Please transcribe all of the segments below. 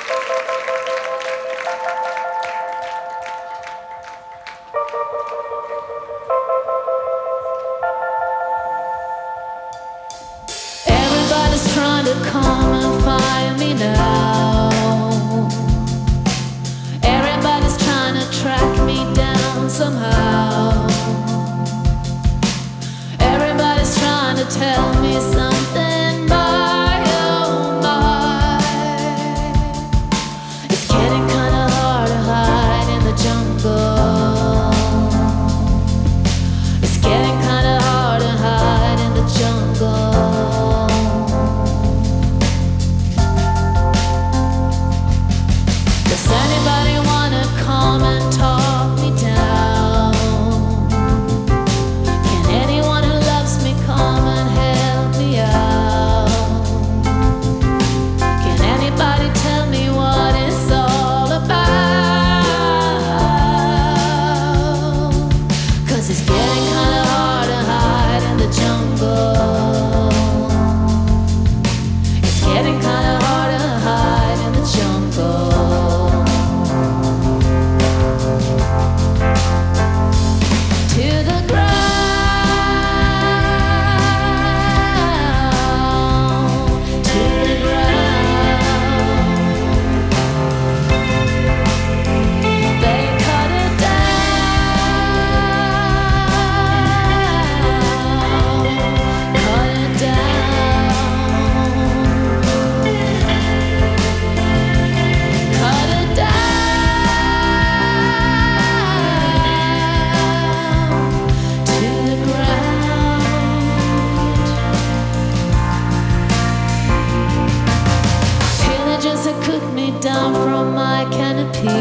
Everybody's trying to come and find me now. Everybody's trying to track me down somehow. Everybody's trying to tell me something by oh my. It's getting kinda hard to hide in the jungle. It's getting kinda hard to hide in the jungle. Does anybody wanna come and talk me down? Can anyone who loves me come and help me out? Can anybody tell me what it's all about? 'Cause it's getting kinda hard to hide in the jungle. It's getting kinda hard to hide in the jungle. To the ground, to the ground. They cut it down, cut it down, cut it down to the ground. Pillagers have cut me down from my canopy.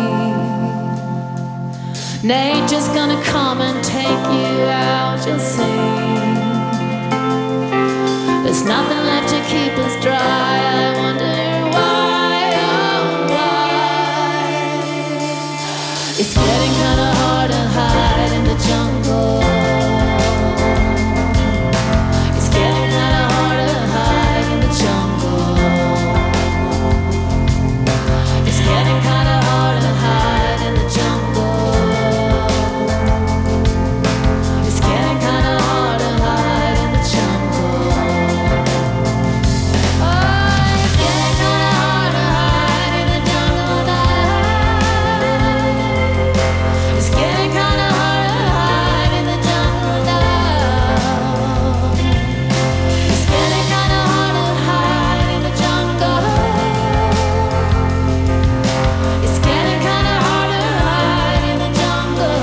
Nature's gonna come and take you out, you'll see. There's nothing left to keep us dry. I wonder why, oh why. It's getting kinda hard to hide in the jungle. It's getting kinda hard to hide in the jungle. It's getting kinda hard to hide in the jungle. It's getting kinda hard to hide in the jungle. Oh, it's getting kinda hard to hide in the jungle now. It's getting kinda hard to hide in the jungle now. It's getting kinda hard to hide in the jungle. It's getting kinda hard to hide in the jungle.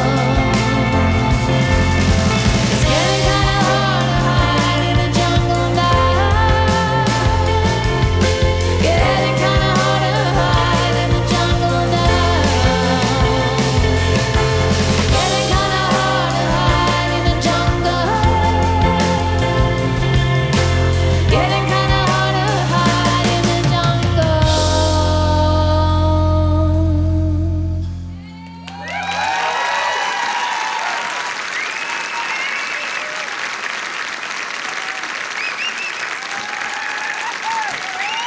It's getting kinda hard to hide in the jungle now. Getting kinda hard to hide in the jungle now. Getting kinda hard to hide in the jungle. Getting kinda hard to hide in the jungle.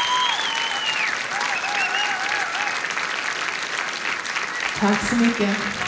Tack så mycket.